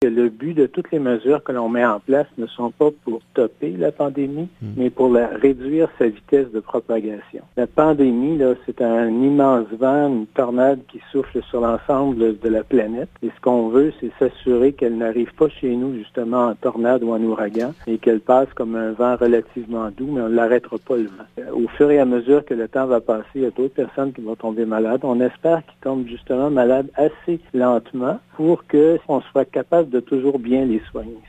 Le but de toutes les mesures que l'on met en place ne sont pas pour stopper la pandémie, mais pour réduire sa vitesse de propagation. La pandémie, là, c'est un immense vent, une tornade qui souffle sur l'ensemble de la planète. Et ce qu'on veut, c'est s'assurer qu'elle n'arrive pas chez nous, justement, en tornade ou en ouragan, et qu'elle passe comme un vent relativement doux, mais on ne l'arrêtera pas le vent. Au fur et à mesure que le temps va passer, il y a d'autres personnes qui vont tomber malades. On espère qu'ils tombent justement malades assez lentement pour qu'on soit capable de toujours bien les soigner.